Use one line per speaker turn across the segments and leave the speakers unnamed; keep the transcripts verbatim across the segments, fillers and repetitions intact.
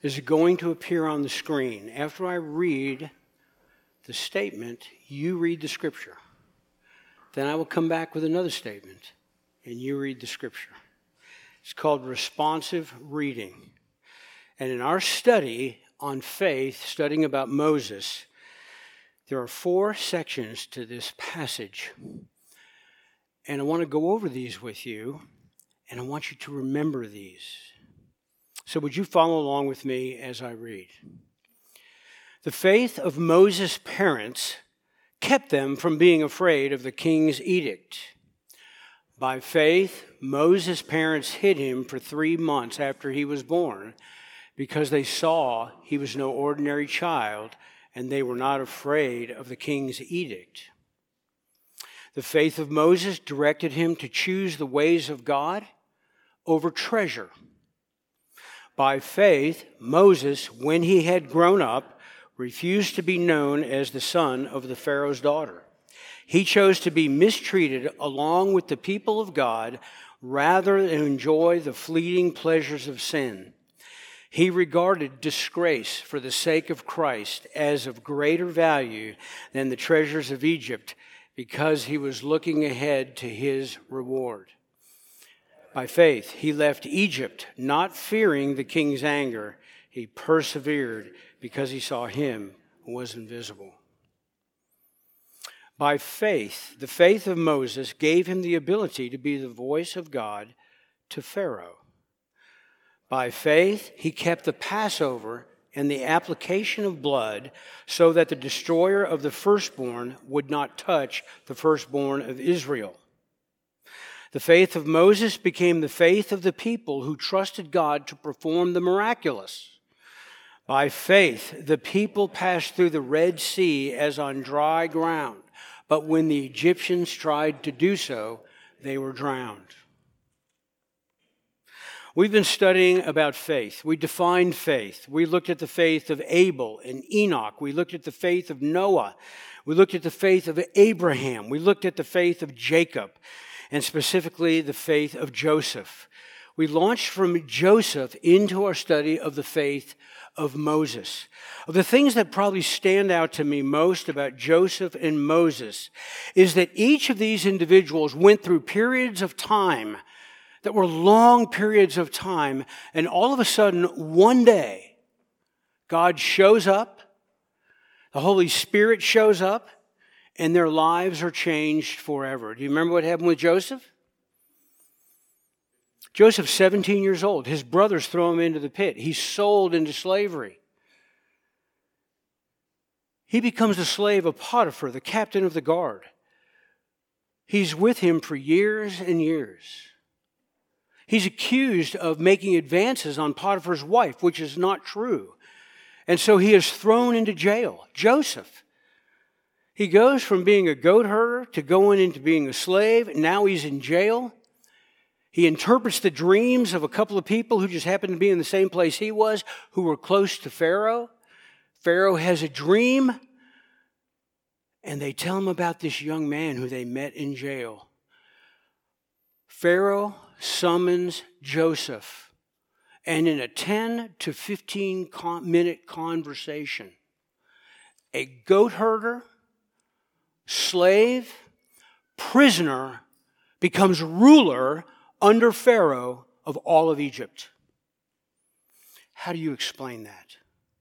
is going to appear on the screen. After I read the statement, you read the scripture. Then I will come back with another statement, and you read the scripture. It's called responsive reading. And in our study on faith, studying about Moses, there are four sections to this passage. And I want to go over these with you, and I want you to remember these. So would you follow along with me as I read? The faith of Moses' parents kept them from being afraid of the king's edict. By faith, Moses' parents hid him for three months after he was born because they saw he was no ordinary child and they were not afraid of the king's edict. The faith of Moses directed him to choose the ways of God over treasure. By faith, Moses, when he had grown up, refused to be known as the son of the Pharaoh's daughter. He chose to be mistreated along with the people of God rather than enjoy the fleeting pleasures of sin. He regarded disgrace for the sake of Christ as of greater value than the treasures of Egypt because he was looking ahead to his reward. By faith, he left Egypt, not fearing the king's anger. He persevered because he saw him who was invisible. By faith, the faith of Moses gave him the ability to be the voice of God to Pharaoh. By faith, he kept the Passover and the application of blood so that the destroyer of the firstborn would not touch the firstborn of Israel. The faith of Moses became the faith of the people who trusted God to perform the miraculous. By faith, the people passed through the Red Sea as on dry ground, but when the Egyptians tried to do so, they were drowned. We've been studying about faith. We defined faith. We looked at the faith of Abel and Enoch. We looked at the faith of Noah. We looked at the faith of Abraham. We looked at the faith of Jacob, and specifically the faith of Joseph. We launched from Joseph into our study of the faith of Moses. The things that probably stand out to me most about Joseph and Moses is that each of these individuals went through periods of time that were long periods of time, and all of a sudden, one day, God shows up, the Holy Spirit shows up, and their lives are changed forever. Do you remember what happened with Joseph? Joseph's seventeen years old. His brothers throw him into the pit. He's sold into slavery. He becomes the slave of Potiphar, the captain of the guard. He's with him for years and years. He's accused of making advances on Potiphar's wife, which is not true. And so he is thrown into jail. Joseph. He goes from being a goat herder to going into being a slave. Now he's in jail. He interprets the dreams of a couple of people who just happened to be in the same place he was, who were close to Pharaoh. Pharaoh has a dream, and they tell him about this young man who they met in jail. Pharaoh summons Joseph, and in a ten to fifteen minute conversation, a goat herder, slave, prisoner becomes ruler under Pharaoh of all of Egypt. How do you explain that?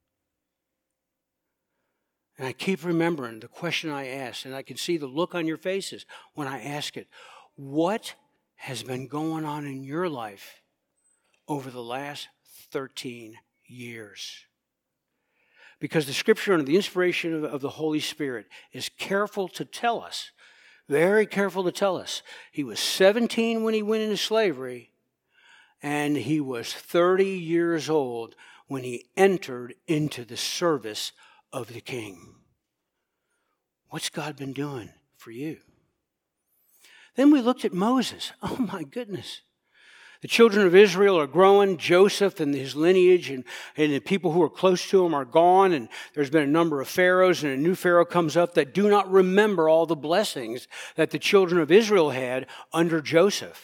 And I keep remembering the question I asked, and I can see the look on your faces when I ask it. What has been going on in your life over the last thirteen years? Because the scripture under the inspiration of, of the Holy Spirit is careful to tell us, very careful to tell us, he was seventeen when he went into slavery, and he was thirty years old when he entered into the service of the king. What's God been doing for you? Then we looked at Moses. Oh my goodness. The children of Israel are growing. Joseph and his lineage and, and the people who are close to him are gone. And there's been a number of pharaohs, and a new pharaoh comes up that do not remember all the blessings that the children of Israel had under Joseph.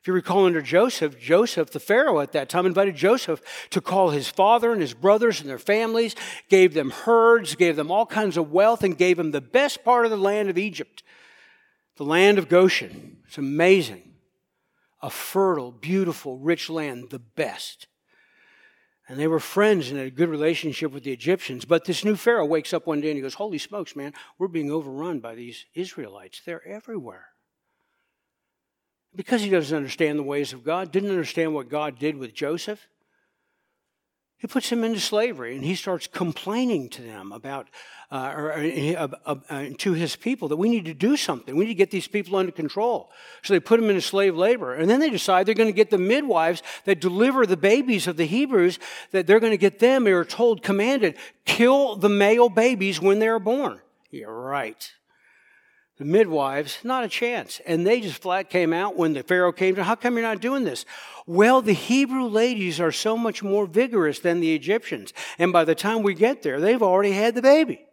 If you recall under Joseph, Joseph, the Pharaoh at that time, invited Joseph to call his father and his brothers and their families, gave them herds, gave them all kinds of wealth, and gave them the best part of the land of Egypt, the land of Goshen. It's amazing. A fertile, beautiful, rich land, the best. And they were friends and had a good relationship with the Egyptians. But this new Pharaoh wakes up one day and he goes, holy smokes, man, we're being overrun by these Israelites. They're everywhere. Because he doesn't understand the ways of God, didn't understand what God did with Joseph, he puts him into slavery, and he starts complaining to them about, uh, or uh, uh, uh, to his people, that we need to do something. We need to get these people under control. So they put him into slave labor, and then they decide they're going to get the midwives that deliver the babies of the Hebrews, that they're going to get them. They are told, commanded, kill the male babies when they are born. You're right. The midwives, not a chance. And they just flat came out when the Pharaoh came to, how come you're not doing this? Well, the Hebrew ladies are so much more vigorous than the Egyptians. And by the time we get there, they've already had the baby.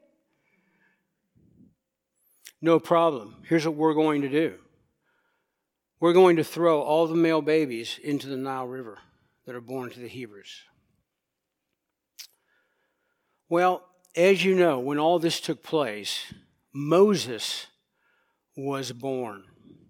No problem. Here's what we're going to do. We're going to throw all the male babies into the Nile River that are born to the Hebrews. Well, as you know, when all this took place, Moses was born.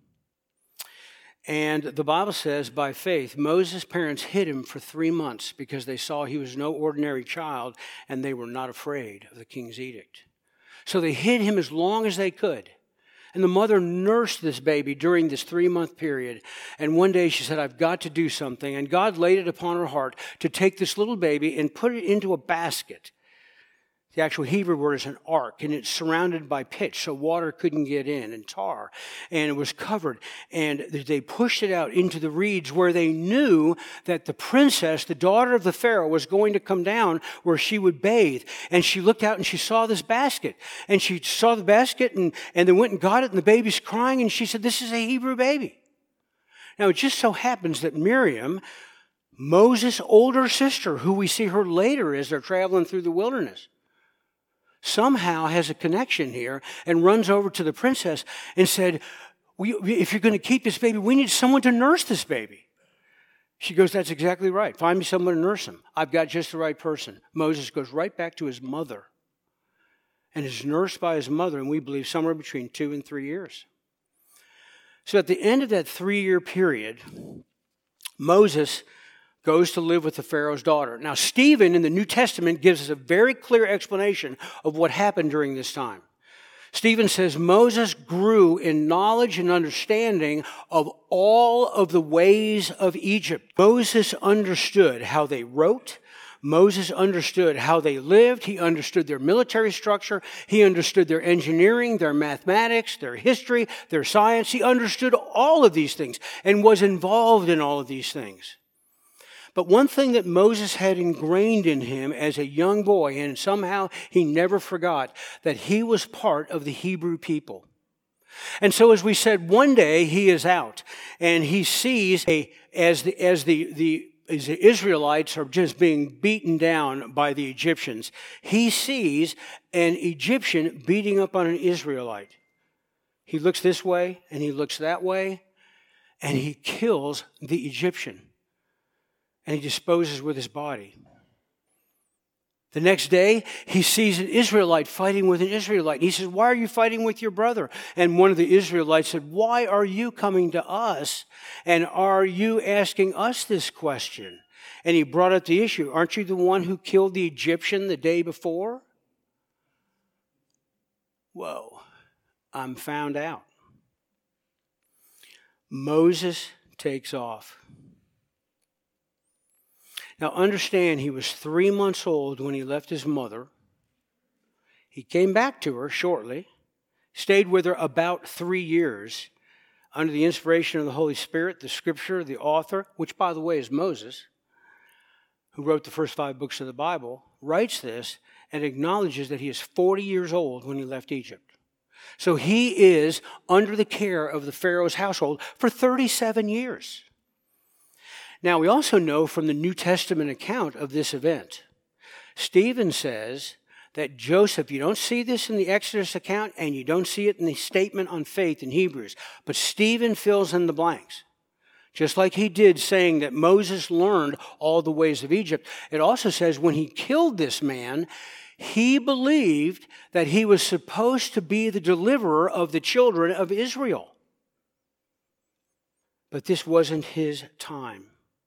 And the Bible says, by faith, Moses' parents hid him for three months because they saw he was no ordinary child and they were not afraid of the king's edict. So they hid him as long as they could. And the mother nursed this baby during this three-month period. And one day she said, I've got to do something. And God laid it upon her heart to take this little baby and put it into a basket. The actual Hebrew word is an ark, and it's surrounded by pitch, so water couldn't get in, and tar, and it was covered. And they pushed it out into the reeds where they knew that the princess, the daughter of the Pharaoh, was going to come down where she would bathe. And she looked out and she saw this basket. And she saw the basket and, and then went and got it, and the baby's crying, and she said, this is a Hebrew baby. Now, it just so happens that Miriam, Moses' older sister, who we see her later as they're traveling through the wilderness, somehow has a connection here and runs over to the princess and said, we, if you're going to keep this baby, we need someone to nurse this baby. She goes, that's exactly right. Find me someone to nurse him. I've got just the right person. Moses goes right back to his mother and is nursed by his mother, and we believe somewhere between two and three years. So at the end of that three-year period, Moses goes to live with the Pharaoh's daughter. Now, Stephen in the New Testament gives us a very clear explanation of what happened during this time. Stephen says Moses grew in knowledge and understanding of all of the ways of Egypt. Moses understood how they wrote. Moses understood how they lived. He understood their military structure. He understood their engineering, their mathematics, their history, their science. He understood all of these things and was involved in all of these things. But one thing that Moses had ingrained in him as a young boy, and somehow he never forgot, that he was part of the Hebrew people. And so as we said, one day he is out and he sees a, as the, as the, the, as the Israelites are just being beaten down by the Egyptians, he sees an Egyptian beating up on an Israelite. He looks this way and he looks that way and he kills the Egyptian. And he disposes with his body. The next day, he sees an Israelite fighting with an Israelite. And he says, why are you fighting with your brother? And one of the Israelites said, why are you coming to us? And are you asking us this question? And he brought up the issue. Aren't you the one who killed the Egyptian the day before? Whoa, I'm found out. Moses takes off. Now understand, he was three months old when he left his mother. He came back to her shortly, stayed with her about three years under the inspiration of the Holy Spirit, the scripture, the author, which by the way is Moses, who wrote the first five books of the Bible, writes this and acknowledges that he is forty years old when he left Egypt. So he is under the care of the Pharaoh's household for thirty-seven years. Now, we also know from the New Testament account of this event, Stephen says that Joseph, you don't see this in the Exodus account, and you don't see it in the statement on faith in Hebrews, but Stephen fills in the blanks. Just like he did, saying that Moses learned all the ways of Egypt. It also says when he killed this man, he believed that he was supposed to be the deliverer of the children of Israel. But this wasn't his time.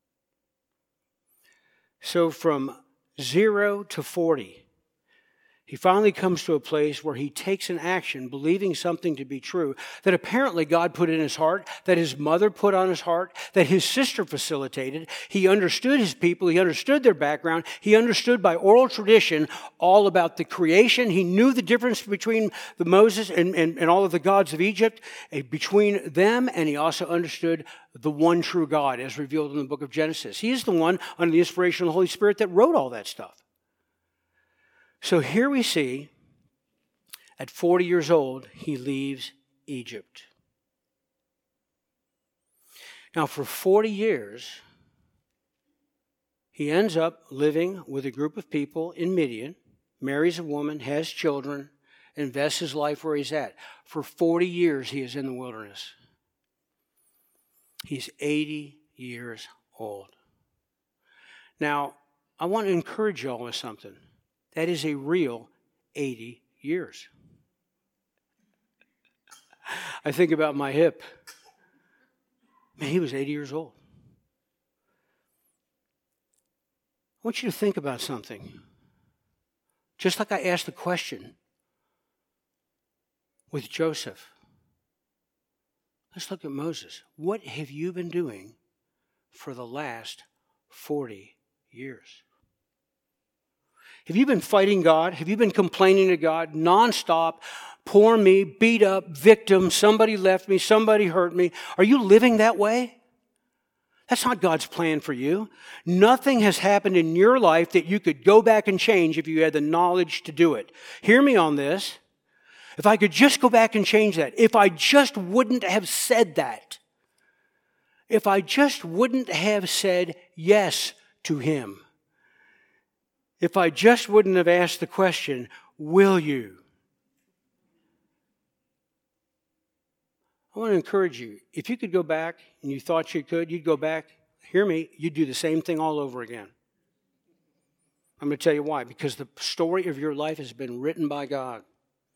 So from zero to forty, he finally comes to a place where he takes an action, believing something to be true, that apparently God put in his heart, that his mother put on his heart, that his sister facilitated. He understood his people. He understood their background. He understood by oral tradition all about the creation. He knew the difference between the Moses and, and, and all of the gods of Egypt, uh, between them, and he also understood the one true God as revealed in the book of Genesis. He is the one, under the inspiration of the Holy Spirit, that wrote all that stuff. So here we see, at forty years old, he leaves Egypt. Now, for forty years, he ends up living with a group of people in Midian, marries a woman, has children, invests his life where he's at. For forty years, he is in the wilderness. He's eighty years old. Now, I want to encourage you all with something. That is a real eighty years. I think about my hip. Man, he was eighty years old. I want you to think about something. Just like I asked the question with Joseph. Let's look at Moses. What have you been doing for the last forty years? Have you been fighting God? Have you been complaining to God nonstop? Poor me, beat up, victim, somebody left me, somebody hurt me. Are you living that way? That's not God's plan for you. Nothing has happened in your life that you could go back and change if you had the knowledge to do it. Hear me on this. If I could just go back and change that, if I just wouldn't have said that, if I just wouldn't have said yes to him, if I just wouldn't have asked the question, will you? I want to encourage you. If you could go back and you thought you could, you'd go back. Hear me, you'd do the same thing all over again. I'm going to tell you why. Because the story of your life has been written by God.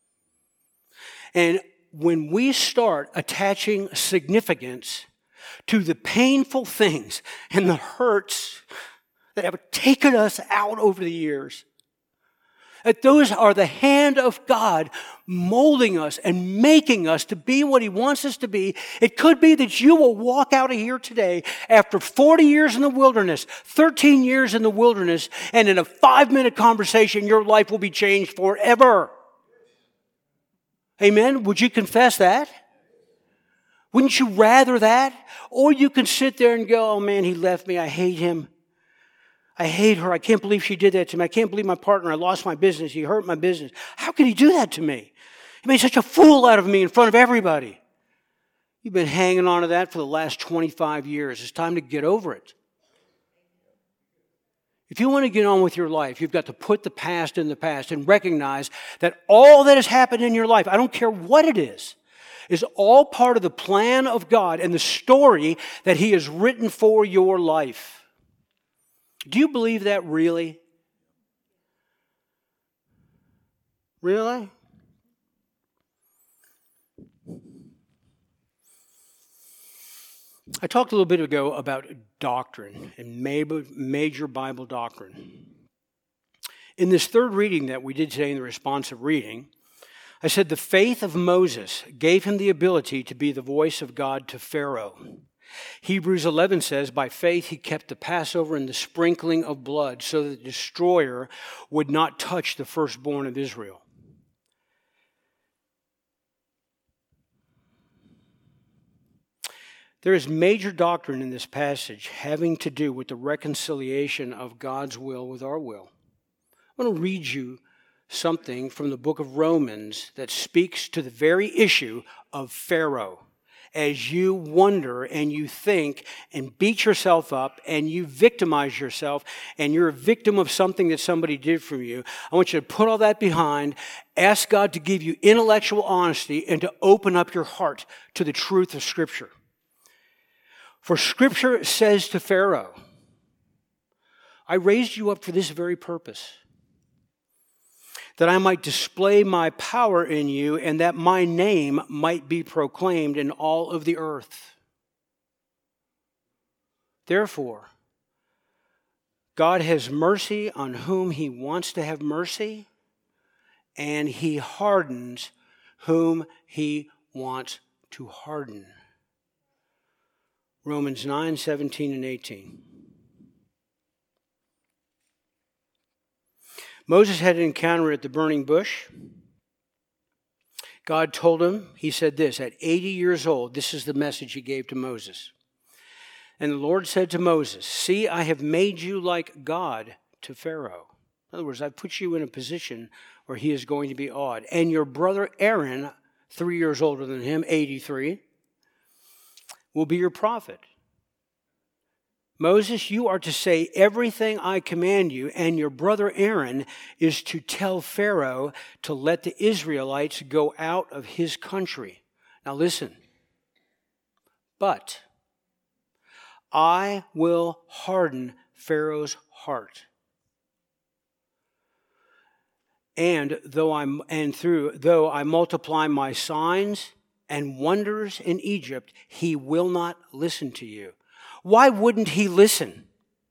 And when we start attaching significance to the painful things and the hurts that have taken us out over the years, that those are the hand of God molding us and making us to be what he wants us to be. It could be that you will walk out of here today after forty years in the wilderness, thirteen years in the wilderness, and in a five-minute conversation, your life will be changed forever. Amen? Would you confess that? Wouldn't you rather that? Or you can sit there and go, oh man, he left me. I hate him. I hate her. I can't believe she did that to me. I can't believe my partner. I lost my business. He hurt my business. How could he do that to me? He made such a fool out of me in front of everybody. You've been hanging on to that for the last twenty-five years. It's time to get over it. If you want to get on with your life, you've got to put the past in the past and recognize that all that has happened in your life, I don't care what it is, is all part of the plan of God and the story that he has written for your life. Do you believe that really? Really? I talked a little bit ago about doctrine and major Bible doctrine. In this third reading that we did today in the responsive reading, I said the faith of Moses gave him the ability to be the voice of God to Pharaoh. Hebrews eleven says, by faith he kept the Passover and the sprinkling of blood so that the destroyer would not touch the firstborn of Israel. There is major doctrine in this passage having to do with the reconciliation of God's will with our will. I want to read you something from the book of Romans that speaks to the very issue of Pharaoh. As you wonder and you think and beat yourself up and you victimize yourself and you're a victim of something that somebody did for you, I want you to put all that behind, ask God to give you intellectual honesty and to open up your heart to the truth of Scripture. For Scripture says to Pharaoh, I raised you up for this very purpose, that I might display my power in you and that my name might be proclaimed in all of the earth. Therefore, God has mercy on whom he wants to have mercy, and he hardens whom he wants to harden. Romans nine, seventeen and eighteen. Moses had an encounter at the burning bush. God told him, he said this, at eighty years old, this is the message he gave to Moses. And the Lord said to Moses, see, I have made you like God to Pharaoh. In other words, I've put you in a position where he is going to be awed. And your brother Aaron, three years older than him, eighty-three, will be your prophet. Moses, you are to say everything I command you, and your brother Aaron is to tell Pharaoh to let the Israelites go out of his country. Now listen. But I will harden Pharaoh's heart. And though I'm and through though I multiply my signs and wonders in Egypt, he will not listen to you. Why wouldn't he listen?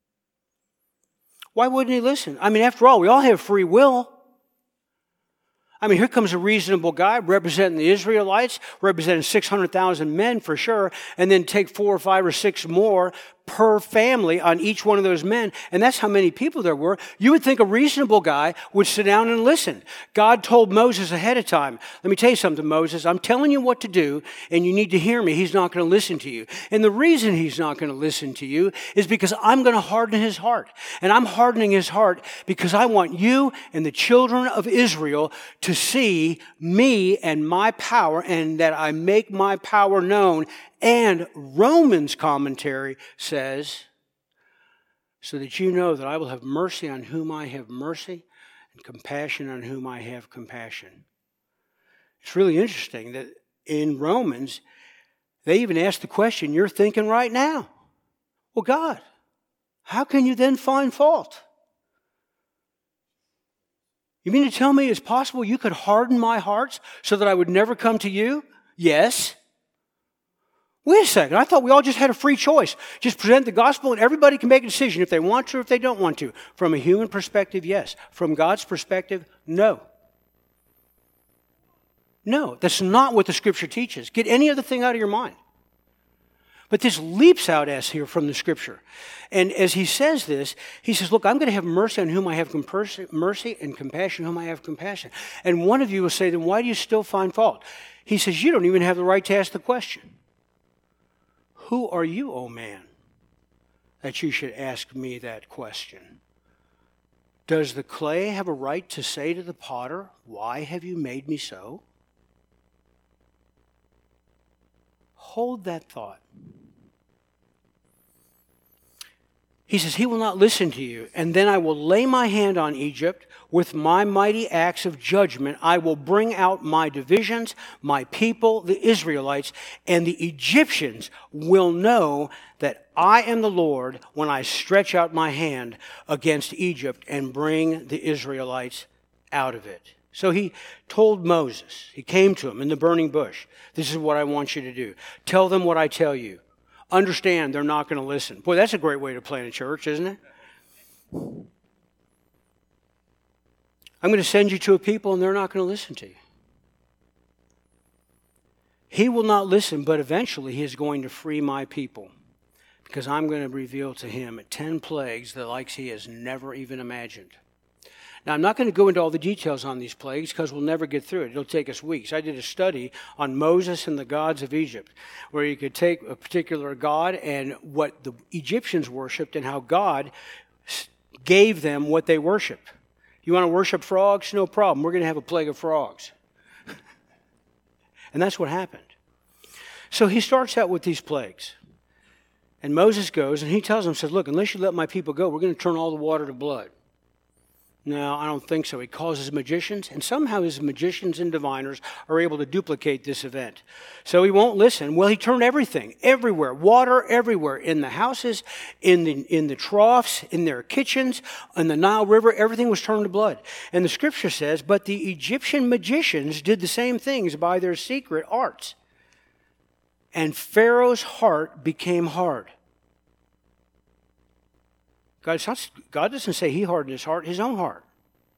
Why wouldn't he listen? I mean, after all, we all have free will. I mean, here comes a reasonable guy representing the Israelites, representing six hundred thousand men for sure, and then take four or five or six more per family on each one of those men. And that's how many people there were. You would think a reasonable guy would sit down and listen. God told Moses ahead of time, let me tell you something, Moses, I'm telling you what to do, and you need to hear me. He's not going to listen to you. And the reason he's not going to listen to you is because I'm going to harden his heart. And I'm hardening his heart because I want you and the children of Israel to see me and my power, and that I make my power known. And Romans commentary says, so that you know that I will have mercy on whom I have mercy and compassion on whom I have compassion. It's really interesting that in Romans, they even ask the question you're thinking right now. Well, God, how can you then find fault? You mean to tell me it's possible you could harden my heart so that I would never come to you? Yes. Wait a second, I thought we all just had a free choice. Just present the gospel and everybody can make a decision if they want to or if they don't want to. From a human perspective, yes. From God's perspective, no. No, that's not what the Scripture teaches. Get any other thing out of your mind. But this leaps out as here from the Scripture. And as he says this, he says, look, I'm going to have mercy on whom I have mercy and compassion on whom I have compassion. And one of you will say, then why do you still find fault? He says, you don't even have the right to ask the question. Who are you, O man, that you should ask me that question? Does the clay have a right to say to the potter, why have you made me so? Hold that thought. He says, he will not listen to you. And then I will lay my hand on Egypt with my mighty acts of judgment. I will bring out my divisions, my people, the Israelites, and the Egyptians will know that I am the Lord when I stretch out my hand against Egypt and bring the Israelites out of it. So he told Moses, he came to him in the burning bush, this is what I want you to do. Tell them what I tell you. Understand they're not going to listen. Boy, that's a great way to plant a church, isn't it? I'm going to send you to a people and they're not going to listen to you. He will not listen, but eventually he is going to free my people because I'm going to reveal to him ten plagues the likes he has never even imagined. Now, I'm not going to go into all the details on these plagues because we'll never get through it. It'll take us weeks. I did a study on Moses and the gods of Egypt, where you could take a particular god and what the Egyptians worshipped and how God gave them what they worshiped. You want to worship frogs? No problem. We're going to have a plague of frogs. And that's what happened. So he starts out with these plagues. And Moses goes and he tells them, says, look, unless you let my people go, we're going to turn all the water to blood. No, I don't think so. He calls his magicians, and somehow his magicians and diviners are able to duplicate this event. So he won't listen. Well, he turned everything, everywhere, water everywhere, in the houses, in the, in the troughs, in their kitchens, in the Nile River, everything was turned to blood. And the scripture says, but the Egyptian magicians did the same things by their secret arts. And Pharaoh's heart became hard. God, not, God doesn't say he hardened his heart, his own heart.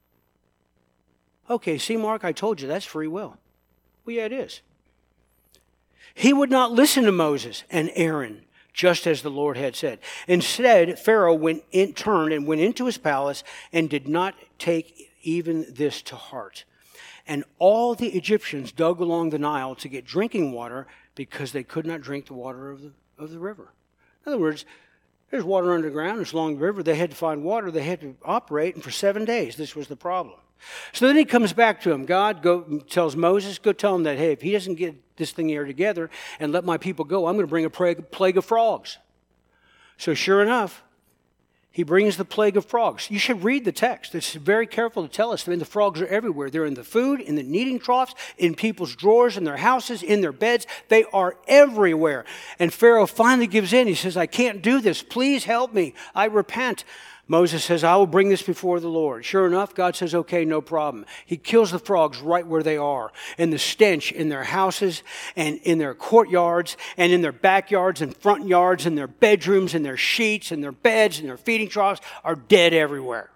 Okay, see, Mark, I told you, that's free will. Well, yeah, it is. He would not listen to Moses and Aaron, just as the Lord had said. Instead, Pharaoh went in, turned and went into his palace and did not take even this to heart. And all the Egyptians dug along the Nile to get drinking water because they could not drink the water of the, of the river. In other words, there's water underground. It's along the river. They had to find water. They had to operate. And for seven days, this was the problem. So then he comes back to him. God go, tells Moses, go tell him that, hey, if he doesn't get this thing here together and let my people go, I'm going to bring a plague of frogs. So sure enough, he brings the plague of frogs. You should read the text. It's very careful to tell us. I mean, the frogs are everywhere. They're in the food, in the kneading troughs, in people's drawers, in their houses, in their beds. They are everywhere. And Pharaoh finally gives in. He says, I can't do this. Please help me. I repent. Moses says, I will bring this before the Lord. Sure enough, God says, okay, no problem. He kills the frogs right where they are. And the stench in their houses and in their courtyards and in their backyards and front yards and their bedrooms and their sheets and their beds and their feeding troughs are dead everywhere.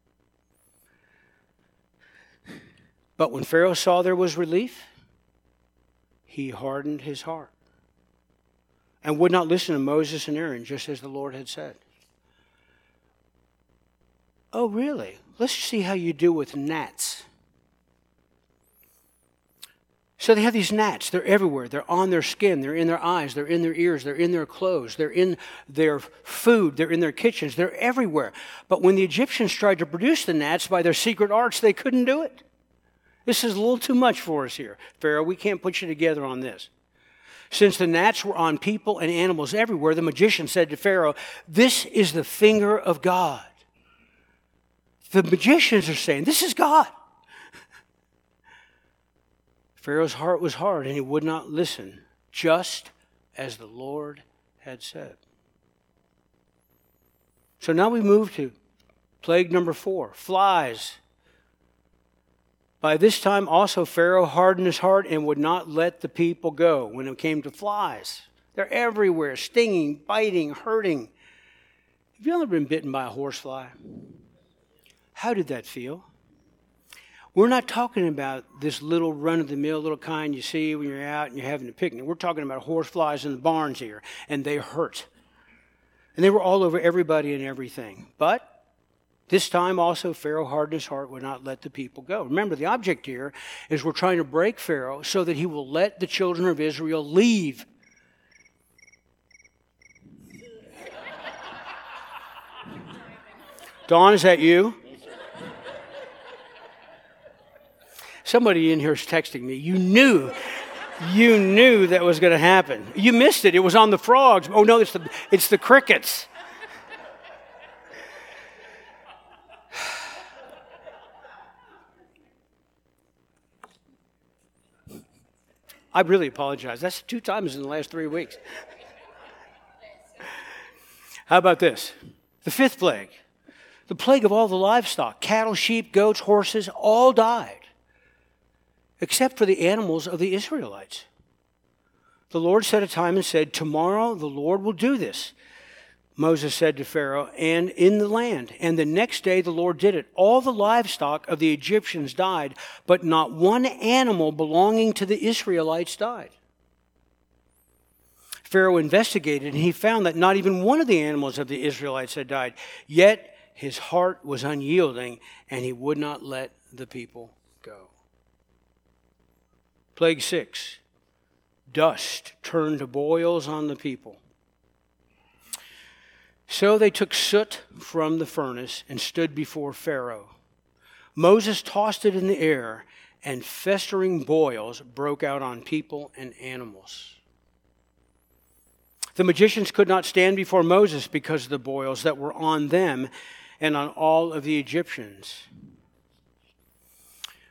But when Pharaoh saw there was relief, he hardened his heart and would not listen to Moses and Aaron, just as the Lord had said. Oh, really? Let's see how you do with gnats. So they have these gnats. They're everywhere. They're on their skin. They're in their eyes. They're in their ears. They're in their clothes. They're in their food. They're in their kitchens. They're everywhere. But when the Egyptians tried to produce the gnats by their secret arts, they couldn't do it. This is a little too much for us here. Pharaoh, we can't put you together on this. Since the gnats were on people and animals everywhere, the magician said to Pharaoh, this is the finger of God. The magicians are saying, this is God. Pharaoh's heart was hard and he would not listen, just as the Lord had said. So now we move to plague number four, flies. By this time also Pharaoh hardened his heart and would not let the people go when it came to flies. They're everywhere, stinging, biting, hurting. Have you ever been bitten by a horsefly? How did that feel? We're not talking about this little run-of-the-mill little kind you see when you're out and you're having a picnic. We're talking about horseflies in the barns here, and they hurt. And they were all over everybody and everything. But this time also Pharaoh hardened his heart, would not let the people go. Remember, the object here is we're trying to break Pharaoh so that he will let the children of Israel leave. Dawn, is that you? Somebody in here is texting me. You knew, you knew that was going to happen. You missed it. It was on the frogs. Oh no, it's the it's the crickets. I really apologize. That's two times in the last three weeks. How about this? The fifth plague. The plague of all the livestock. Cattle, sheep, goats, horses, all died. Except for the animals of the Israelites. The Lord set a time and said, tomorrow the Lord will do this. Moses said to Pharaoh, and in the land. And the next day the Lord did it. All the livestock of the Egyptians died, but not one animal belonging to the Israelites died. Pharaoh investigated, and he found that not even one of the animals of the Israelites had died. Yet his heart was unyielding, and he would not let the people go. Plague six, dust turned to boils on the people. So they took soot from the furnace and stood before Pharaoh. Moses tossed it in the air, and festering boils broke out on people and animals. The magicians could not stand before Moses because of the boils that were on them and on all of the Egyptians.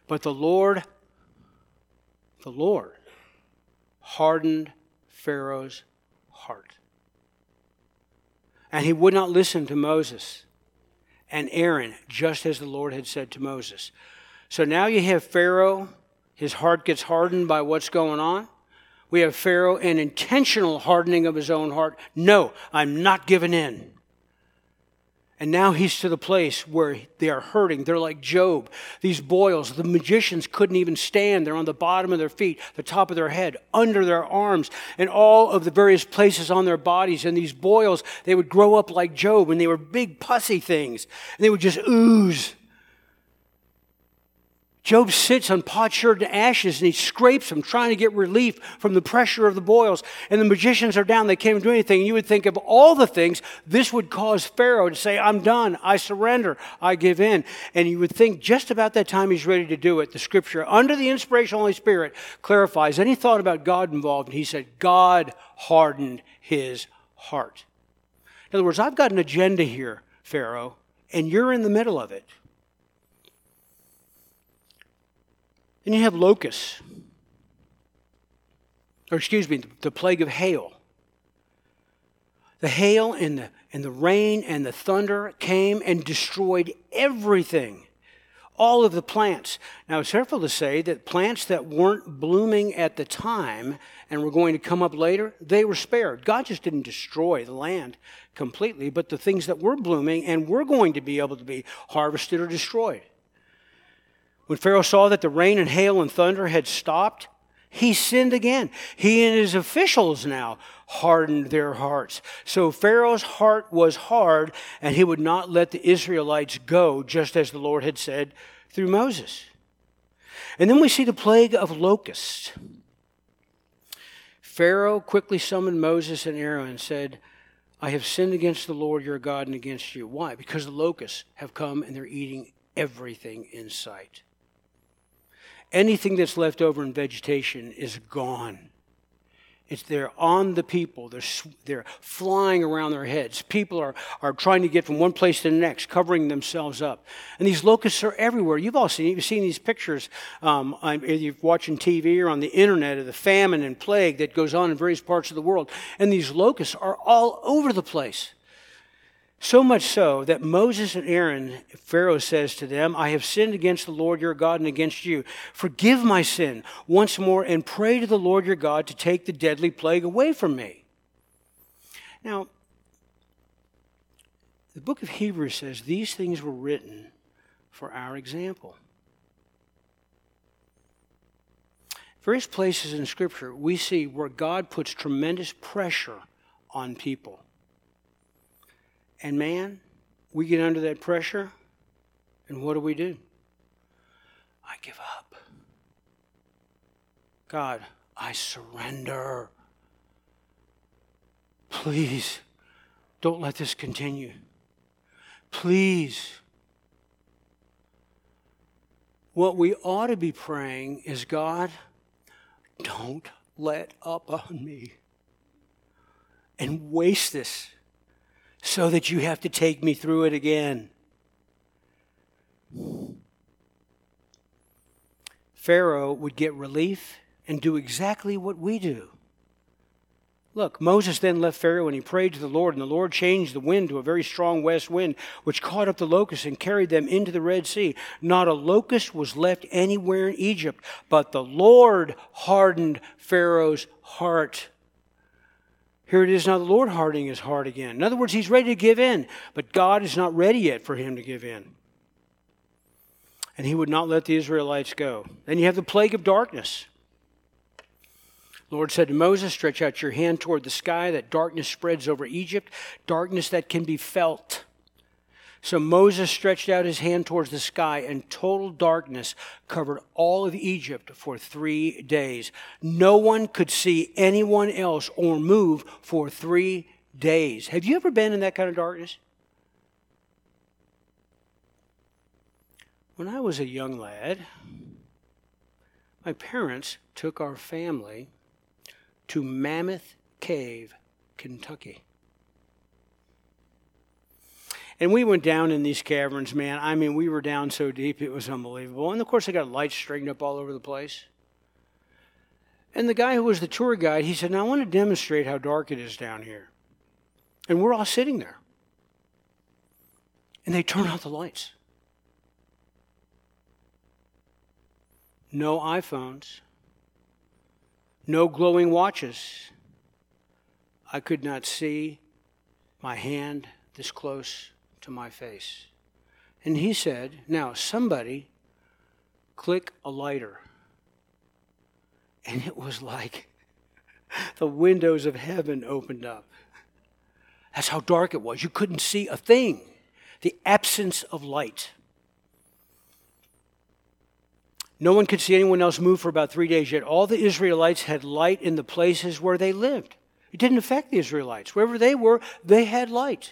But the Lord, the Lord hardened Pharaoh's heart. And he would not listen to Moses and Aaron, just as the Lord had said to Moses. So now you have Pharaoh, his heart gets hardened by what's going on. We have Pharaoh, an intentional hardening of his own heart. No, I'm not giving in. And now he's to the place where they are hurting. They're like Job. These boils, the magicians couldn't even stand. They're on the bottom of their feet, the top of their head, under their arms, and all of the various places on their bodies. And these boils, they would grow up like Job, and they were big pussy things. And they would just ooze. Job sits on potsherd ashes and he scrapes them, trying to get relief from the pressure of the boils. And the magicians are down. They can't do anything. And you would think of all the things, this would cause Pharaoh to say, I'm done. I surrender. I give in. And you would think just about that time he's ready to do it. The scripture, under the inspiration of the Holy Spirit, clarifies any thought about God involved. And he said, God hardened his heart. In other words, I've got an agenda here, Pharaoh, and you're in the middle of it. And you have locusts, or excuse me, the plague of hail. The hail and the, and the rain and the thunder came and destroyed everything, all of the plants. Now, it's careful to say that plants that weren't blooming at the time and were going to come up later, they were spared. God just didn't destroy the land completely, but the things that were blooming and were going to be able to be harvested or destroyed. When Pharaoh saw that the rain and hail and thunder had stopped, he sinned again. He and his officials now hardened their hearts. So Pharaoh's heart was hard, and he would not let the Israelites go, just as the Lord had said through Moses. And then we see the plague of locusts. Pharaoh quickly summoned Moses and Aaron and said, I have sinned against the Lord your God and against you. Why? Because the locusts have come and they're eating everything in sight. Anything that's left over in vegetation is gone. It's they're on the people. They're, they're flying around their heads. People are, are trying to get from one place to the next, covering themselves up. And these locusts are everywhere. You've all seen, you've seen these pictures, um, either you're watching T V or on the internet, of the famine and plague that goes on in various parts of the world. And these locusts are all over the place. So much so that Moses and Aaron, Pharaoh says to them, I have sinned against the Lord your God and against you. Forgive my sin once more and pray to the Lord your God to take the deadly plague away from me. Now, the book of Hebrews says these things were written for our example. Various places in Scripture we see where God puts tremendous pressure on people. And man, we get under that pressure, and what do we do? I give up. God, I surrender. Please, don't let this continue. Please. What we ought to be praying is, God, don't let up on me and waste this, so that you have to take me through it again. Pharaoh would get relief and do exactly what we do. Look, Moses then left Pharaoh and he prayed to the Lord, and the Lord changed the wind to a very strong west wind, which caught up the locusts and carried them into the Red Sea. Not a locust was left anywhere in Egypt, but the Lord hardened Pharaoh's heart. Here it is now, the Lord hardening his heart again. In other words, he's ready to give in, but God is not ready yet for him to give in. And he would not let the Israelites go. Then you have the plague of darkness. The Lord said to Moses, stretch out your hand toward the sky, that darkness spreads over Egypt, darkness that can be felt. So Moses stretched out his hand towards the sky, and total darkness covered all of Egypt for three days. No one could see anyone else or move for three days. Have you ever been in that kind of darkness? When I was a young lad, my parents took our family to Mammoth Cave, Kentucky. And we went down in these caverns, man. I mean, we were down so deep, it was unbelievable. And of course, they got lights straightened up all over the place. And the guy who was the tour guide, he said, now I want to demonstrate how dark it is down here. And we're all sitting there. And they turn out the lights. No iPhones. No glowing watches. I could not see my hand this close to my face. And he said, now somebody click a lighter. And it was like the windows of heaven opened up. That's how dark it was. You couldn't see a thing. The absence of light. No one could see anyone else move for about three days, yet all the Israelites had light in the places where they lived. It didn't affect the Israelites. Wherever they were, they had light.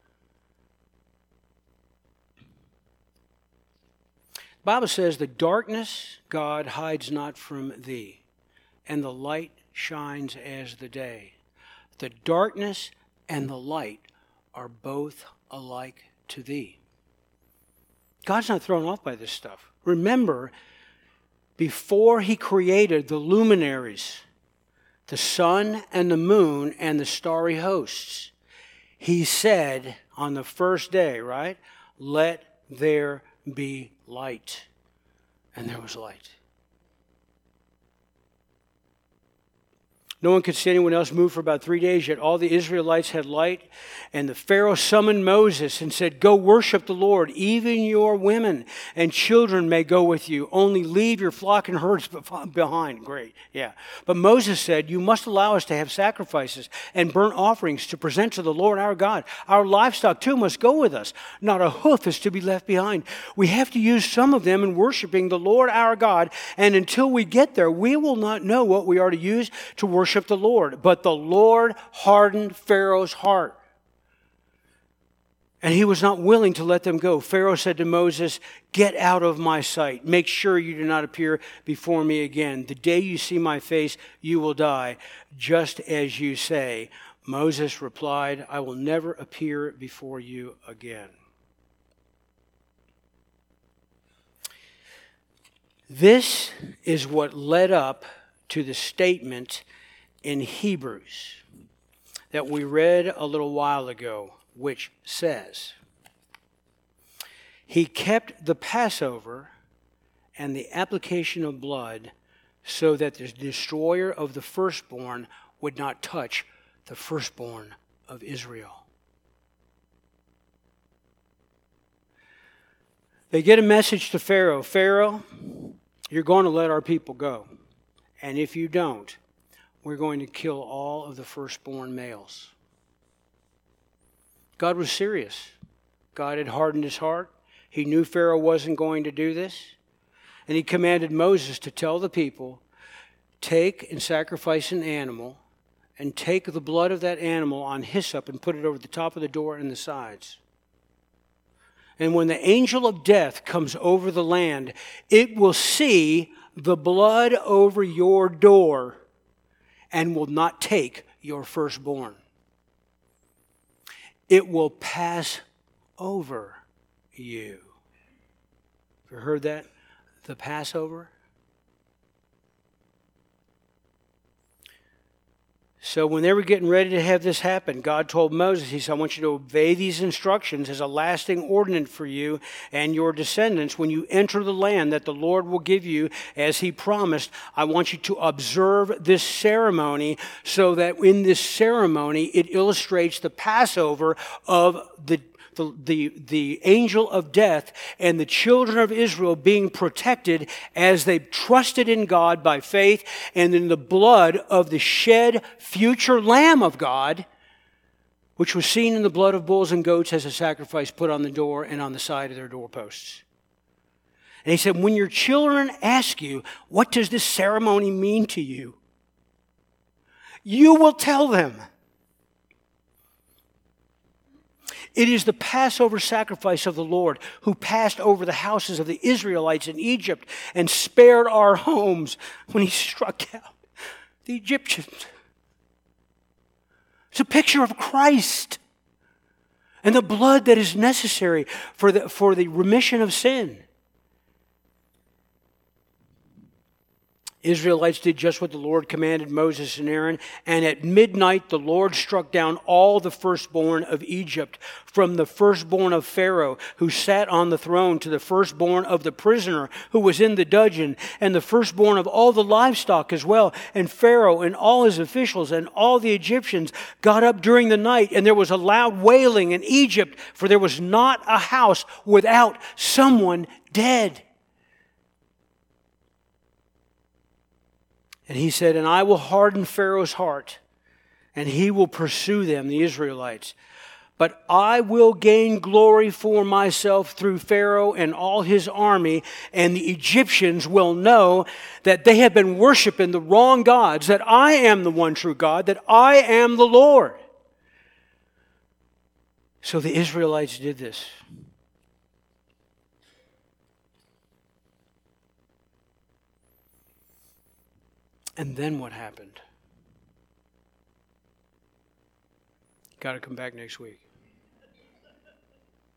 The Bible says, the darkness God hides not from thee, and the light shines as the day. The darkness and the light are both alike to thee. God's not thrown off by this stuff. Remember, before he created the luminaries, the sun and the moon and the starry hosts, he said on the first day, right? Let there be light. And there was light. No one could see anyone else move for about three days, yet all the Israelites had light. And the Pharaoh summoned Moses and said, go worship the Lord. Even your women and children may go with you. Only leave your flock and herds behind. Great, yeah. But Moses said, you must allow us to have sacrifices and burnt offerings to present to the Lord our God. Our livestock too must go with us. Not a hoof is to be left behind. We have to use some of them in worshiping the Lord our God. And until we get there, we will not know what we are to use to worship Worship the Lord. But the Lord hardened Pharaoh's heart, and he was not willing to let them go. Pharaoh said to Moses, get out of my sight. Make sure you do not appear before me again. The day you see my face, you will die, just as you say. Moses replied, I will never appear before you again. This is what led up to the statement in Hebrews that we read a little while ago, which says, he kept the Passover and the application of blood so that the destroyer of the firstborn would not touch the firstborn of Israel. They get a message to Pharaoh. Pharaoh, you're going to let our people go. And if you don't, we're going to kill all of the firstborn males. God was serious. God had hardened his heart. He knew Pharaoh wasn't going to do this. And he commanded Moses to tell the people, take and sacrifice an animal, and take the blood of that animal on hyssop and put it over the top of the door and the sides. And when the angel of death comes over the land, it will see the blood over your door and will not take your firstborn. It will pass over you. Have you heard that? The Passover? So when they were getting ready to have this happen, God told Moses, he said, I want you to obey these instructions as a lasting ordinance for you and your descendants. When you enter the land that the Lord will give you as he promised, I want you to observe this ceremony so that in this ceremony it illustrates the Passover of the The, the, the angel of death and the children of Israel being protected as they trusted in God by faith and in the blood of the shed future Lamb of God, which was seen in the blood of bulls and goats as a sacrifice put on the door and on the side of their doorposts. And he said, when your children ask you, what does this ceremony mean to you? You will tell them. It is the Passover sacrifice of the Lord who passed over the houses of the Israelites in Egypt and spared our homes when he struck out the Egyptians. It's a picture of Christ. and the blood that is necessary for the, for the remission of sin. Israelites did just what the Lord commanded Moses and Aaron, and at midnight the Lord struck down all the firstborn of Egypt, from the firstborn of Pharaoh who sat on the throne to the firstborn of the prisoner who was in the dungeon, and the firstborn of all the livestock as well. And Pharaoh and all his officials and all the Egyptians got up during the night, and there was a loud wailing in Egypt, for there was not a house without someone dead. And he said, and I will harden Pharaoh's heart, and he will pursue them, the Israelites. But I will gain glory for myself through Pharaoh and all his army, and the Egyptians will know that they have been worshiping the wrong gods, that I am the one true God, that I am the Lord. So the Israelites did this. And then what happened? Got to come back next week.